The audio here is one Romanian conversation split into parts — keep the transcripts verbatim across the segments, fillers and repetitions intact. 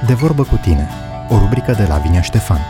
De vorbă cu tine, o rubrică de Lavinia Ștefan.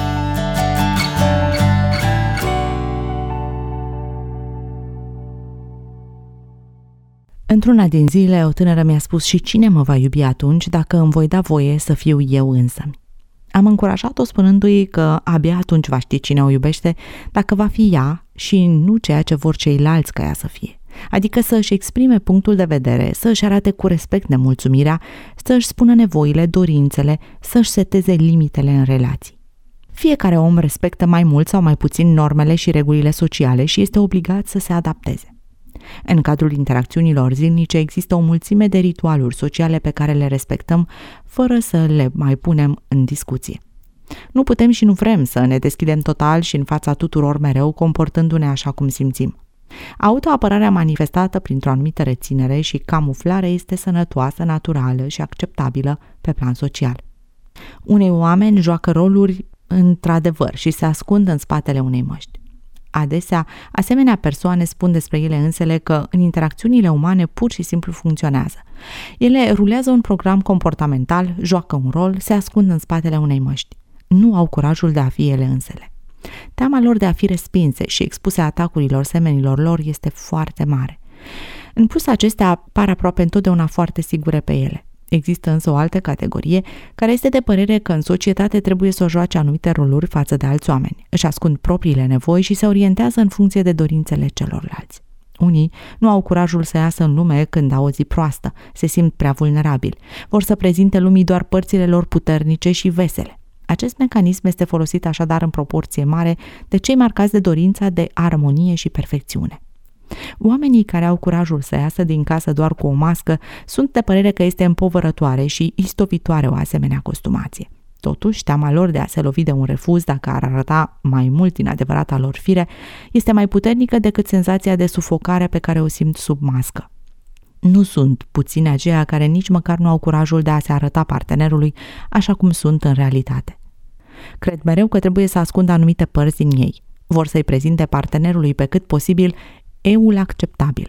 Într-una din zile, o tânără mi-a spus: și cine mă va iubi atunci dacă îmi voi da voie să fiu eu însămi? Am încurajat-o spunându-i că abia atunci va ști cine o iubește dacă va fi ea și nu ceea ce vor ceilalți ca ea să fie. Adică să își exprime punctul de vedere, să își arate cu respect nemulțumirea, să își spună nevoile, dorințele, să își seteze limitele în relații. Fiecare om respectă mai mult sau mai puțin normele și regulile sociale și este obligat să se adapteze. În cadrul interacțiunilor zilnice există o mulțime de ritualuri sociale pe care le respectăm fără să le mai punem în discuție. Nu putem și nu vrem să ne deschidem total și în fața tuturor mereu, comportându-ne așa cum simțim. Autoapărarea manifestată printr-o anumită reținere și camuflare este sănătoasă, naturală și acceptabilă pe plan social. Unei oameni joacă roluri într-adevăr și se ascund în spatele unei măști. Adesea, asemenea persoane spun despre ele însele că în interacțiunile umane pur și simplu funcționează. Ele rulează un program comportamental, joacă un rol, se ascund în spatele unei măști. Nu au curajul de a fi ele însele. Teama lor de a fi respinse și expuse atacurilor semenilor lor este foarte mare. În plus, acestea par aproape întotdeauna foarte sigure pe ele. Există însă o altă categorie care este de părere că în societate trebuie să o joace anumite roluri față de alți oameni. Își ascund propriile nevoi și se orientează în funcție de dorințele celorlalți. Unii nu au curajul să iasă în lume când au o zi proastă, se simt prea vulnerabili. Vor să prezinte lumii doar părțile lor puternice și vesele. Acest mecanism este folosit așadar în proporție mare de cei marcați de dorința de armonie și perfecțiune. Oamenii care au curajul să iasă din casă doar cu o mască sunt de părere că este împovărătoare și istovitoare o asemenea costumație. Totuși, teama lor de a se lovi de un refuz dacă ar arăta mai mult din adevărata lor fire este mai puternică decât senzația de sufocare pe care o simt sub mască. Nu sunt puțini aceia care nici măcar nu au curajul de a se arăta partenerului așa cum sunt în realitate. Cred mereu că trebuie să ascundă anumite părți din ei. Vor să-i prezinte partenerului pe cât posibil eul acceptabil.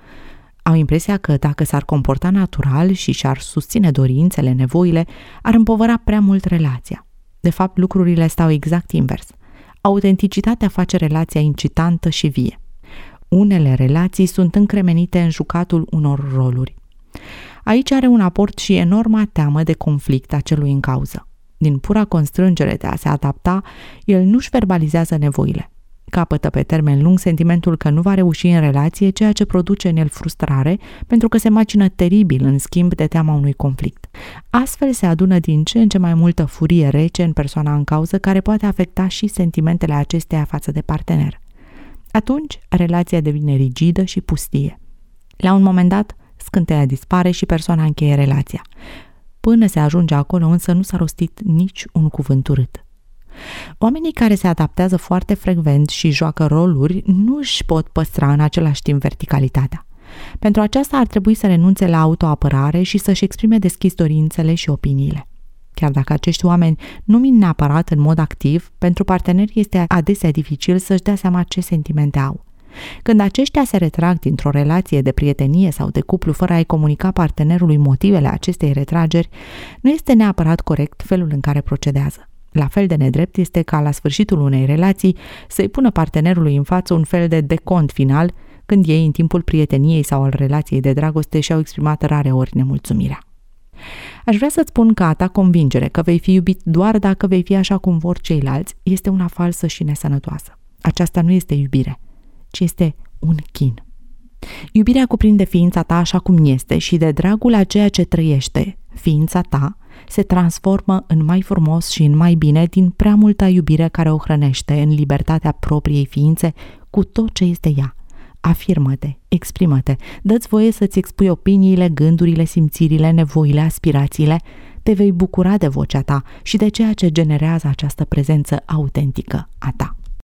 Au impresia că dacă s-ar comporta natural și și-ar susține dorințele, nevoile, ar împovăra prea mult relația. De fapt, lucrurile stau exact invers. Autenticitatea face relația incitantă și vie. Unele relații sunt încremenite în jucatul unor roluri. Aici are un aport și enorma teamă de conflict a celui în cauză. Din pura constrângere de a se adapta, el nu-și verbalizează nevoile. Capătă pe termen lung sentimentul că nu va reuși în relație, ceea ce produce în el frustrare, pentru că se macină teribil în schimb de teama unui conflict. Astfel se adună din ce în ce mai multă furie rece în persoana în cauză, care poate afecta și sentimentele acesteia față de partener. Atunci, relația devine rigidă și pustie. La un moment dat, scânteia dispare și persoana încheie relația. Până se ajunge acolo, însă, nu s-a rostit nici un cuvânt urât. Oamenii care se adaptează foarte frecvent și joacă roluri nu își pot păstra în același timp verticalitatea. Pentru aceasta ar trebui să renunțe la autoapărare și să-și exprime deschis dorințele și opiniile. Chiar dacă acești oameni nu mint neapărat în mod activ, pentru parteneri este adesea dificil să-și dea seama ce sentimente au. Când aceștia se retrag dintr-o relație de prietenie sau de cuplu fără a-i comunica partenerului motivele acestei retrageri, nu este neapărat corect felul în care procedează. La fel de nedrept este ca la sfârșitul unei relații să-i pună partenerului în față un fel de decont final când ei în timpul prieteniei sau al relației de dragoste și-au exprimat rareori nemulțumirea. Aș vrea să-ți spun că a ta convingere că vei fi iubit doar dacă vei fi așa cum vor ceilalți este una falsă și nesănătoasă. Aceasta nu este iubire, ci este un chin. Iubirea cuprinde ființa ta așa cum este și de dragul a ceea ce trăiește, ființa ta se transformă în mai frumos și în mai bine din prea multă iubire care o hrănește în libertatea propriei ființe cu tot ce este ea. Afirmă-te, exprimă-te, dă-ți voie să-ți expui opiniile, gândurile, simțirile, nevoile, aspirațiile, te vei bucura de vocea ta și de ceea ce generează această prezență autentică a ta.